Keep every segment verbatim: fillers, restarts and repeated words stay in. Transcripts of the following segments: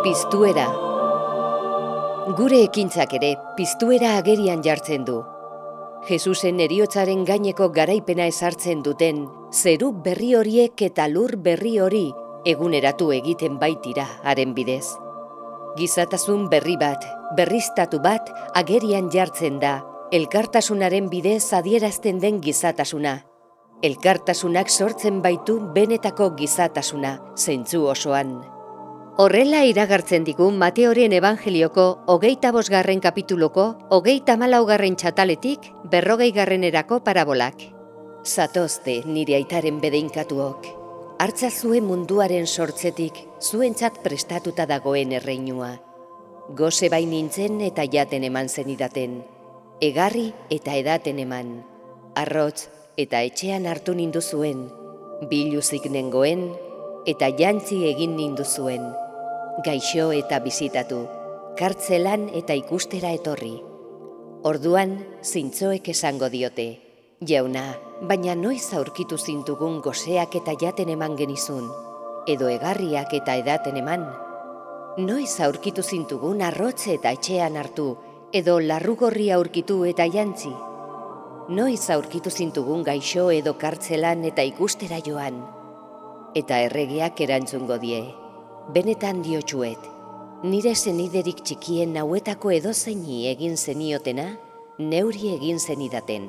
Piztuera. Gure ekintzak ere piztuera agerian jartzen du. Jesusen heriotzaren gaineko garaipena ezartzen duten zeru berri horiek eta lur berri hori eguneratu egiten baitira haren bidez. Gizatasun berri bat, berriztatu bat agerian jartzen da, elkartasunaren bidez adierazten den gizatasuna. Elkartasunak sortzen baitu benetako gizatasuna, zentzu osoan. Horrela iragartzen digu Mateoren Ebangelioko hogeita bosgarren kapituloko hogeita hamalaugarren txataletik berrogeigarrenerako parabolak. Zatozte nire aitaren bedeinkatuok, hartzazue munduaren sortzetik zuentzat prestatuta dagoen erreinua. Goze bain nintzen eta jaten eman zenidaten, egarri eta edaten eman, arrotz eta etxean hartu ninduzuen, biluzik nengoen eta jantzi egin ninduzuen, gaixo eta bizitatu, kartzelan eta ikustera etorri. Orduan, zintzoek esango diote, jauna, baina noiz aurkitu zintugun goseak eta jaten eman genizun, edo egarriak eta edaten eman? Noiz aurkitu zintugun arrotze eta etxean hartu, edo larrugorri aurkitu eta jantzi? Noiz aurkitu zintugun gaixo edo kartzelan eta ikustera joan? Eta erregeak erantzungo die, benetan diotsuet, nire zeniderik txikien hauetako edozeini egin zeniotena, neuri egin zenidaten.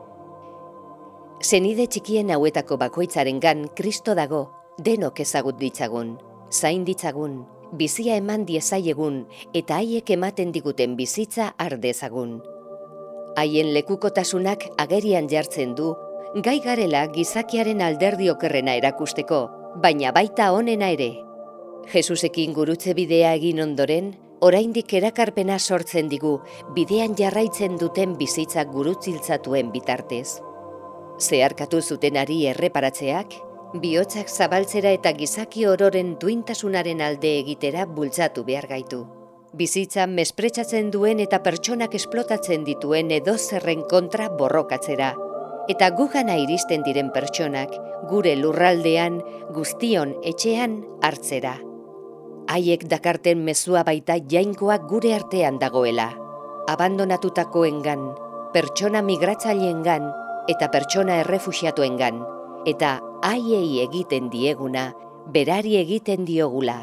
Zenide txikien hauetako bakoitzarengan Kristo dago, denok ezagut ditzagun, zain ditzagun, bizia eman diezaiegun eta haiek ematen diguten bizitza ardezagun. Haien lekukotasunak agerian jartzen du, gai garela gizakiaren alderdi okerrena erakusteko, baina baita onena ere. Jesusekin gurutze bidea egin ondoren, oraindik erakarpena sortzen digu, bidean jarraitzen duten bizitzak gurutziltzatuen bitartez. Zeharkatu zutenari erreparatzeak, bihotzak zabaltzera eta gizaki ororen duintasunaren alde egitera bultzatu behar gaitu. Bizitza mespretxatzen duen eta pertsonak esplotatzen dituen edozerren kontra borrokatzera, eta gugana iristen diren pertsonak gure lurraldean, guztion etxean hartzera. Haiek dakarten mezua baita jainkoak gure artean dagoela, abandonatutakoengan, pertsona migratzaileengan eta pertsona errefuxiatuengan, eta haiei egiten dieguna, berari egiten diogula.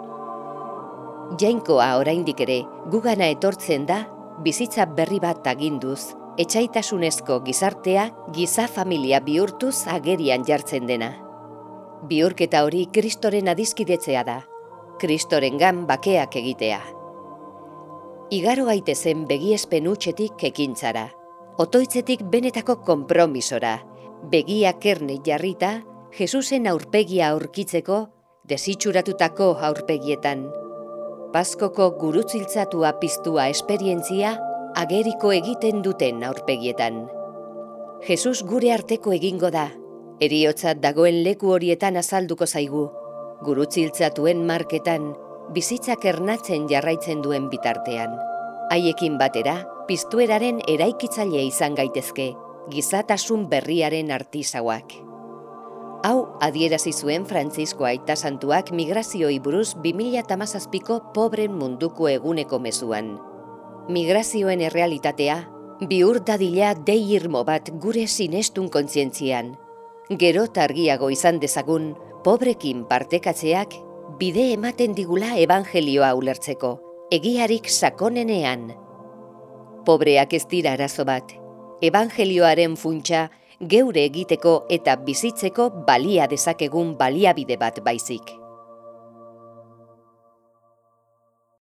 Jainkoa oraindik ere gugana etortzen da, bizitza berri bat aginduz, etsaitasunezko gizartea giza familia bihurtuz agerian jartzen dena. Bihurketa hori Kristoren adiskidetzea da, Kristorengan bakeak egitea. Igaro gaitezen begiespen hutsetik ekintzara, otoitzetik benetako konpromisora, begiak erne jarrita, Jesusen aurpegia aurkitzeko desitxuratutako aurpegietan. Paskoko gurutziltzatua piztua esperientzia ageriko egiten duten aurpegietan. Jesus gure arteko egingo da, heriotzat dagoen leku horietan azalduko zaigu, gurutziltzatuen marketan, bizitzak ernatzen jarraitzen duen bitartean. Haiekin batera, piztueraren eraikitzaile izan gaitezke, gizatasun berriaren artisauak. Hau adierazi zuen Frantzisko Aita Santuak migrazioi buruz bi mila hamazazpiko pobren munduko eguneko mezuan. Migrazioen errealitatea, bihur dadila dei irmo bat gure sinestun kontzientzian. Gero argiago izan dezagun, pobrekin partekatzeak bide ematen digula evangelioa ulertzeko, egiarik sakonenean. Pobreak ez dira arazo bat, evangelioaren funtsa geure egiteko eta bizitzeko balia dezakegun baliabide bat baizik.